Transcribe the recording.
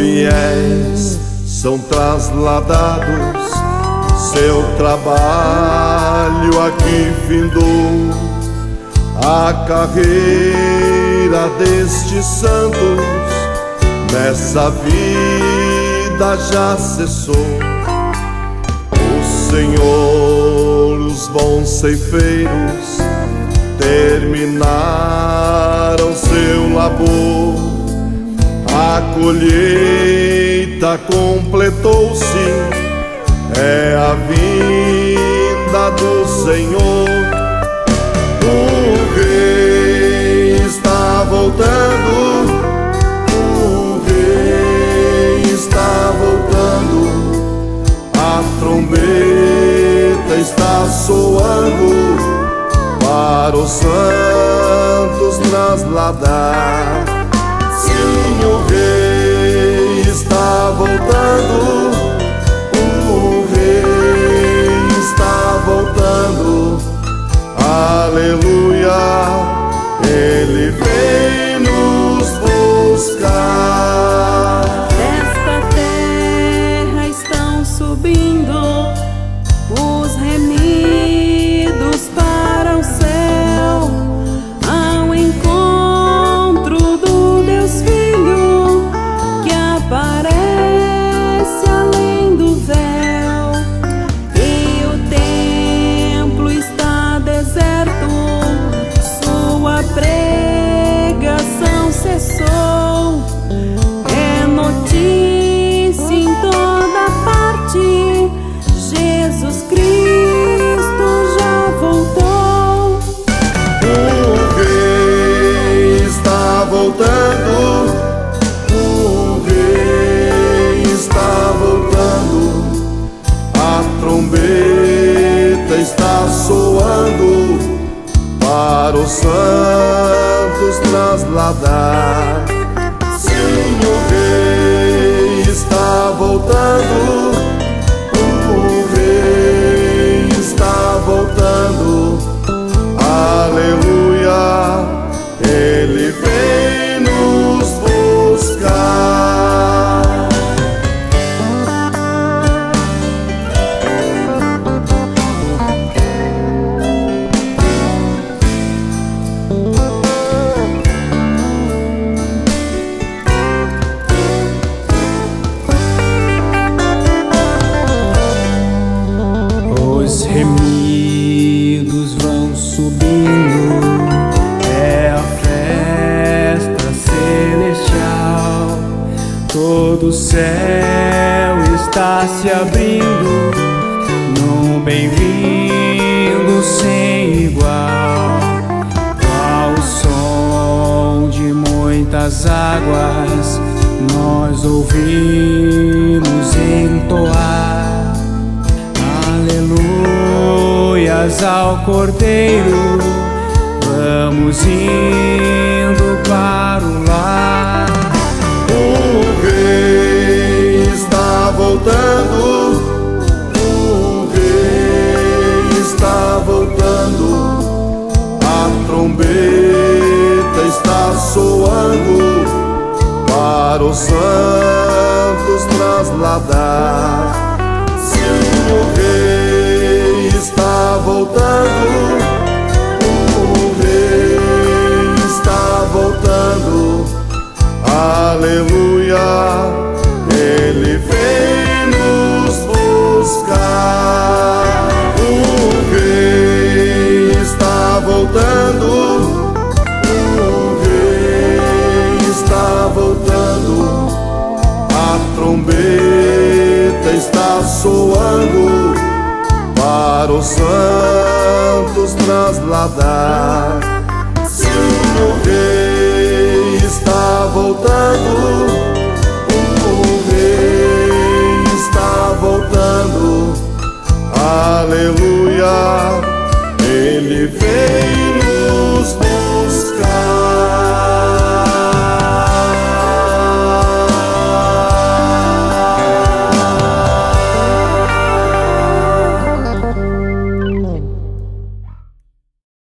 fiéis são trasladados, seu trabalho aqui findou. A carreira destes santos nessa vida já cessou. O Senhor, os bons ceifeiros terminaram seu labor. A colheita completou-se, é a vinda do Senhor. O Rei está voltando, o Rei está voltando. A trombeta está soando para os santos trasladar. Sim, o Rei está voltando, o Rei está voltando. Aleluia, Ele vem nos buscar. Desta terra estão subindo os remidos para o céu, ao encontro do Deus Filho que aparece além do véu. E o templo está deserto, sua pregação cessou. É notícia em toda parte, Jesus Cristo já voltou. O Rei está voltando, o Rei está voltando. A trombeta está soando para os santos trasladar. Sim, o Rei está voltando, o Rei está voltando. Aleluia, Ele vem nos buscar. Os remidos vão subindo, é a festa celestial. Todo o céu está se abrindo num bem-vindo sem igual. Ao som de muitas águas nós ouvimos entoar aleluias ao Cordeiro. Vamos indo para o lar. O Rei está voltando, o Rei está voltando. A trombeta está soando para os santos trasladar. Sim, o Rei está voltando, o Rei está voltando. Aleluia, Ele vem nos buscar. O Rei está voltando, o Rei está voltando. A trombeta está soando para os santos trasladar.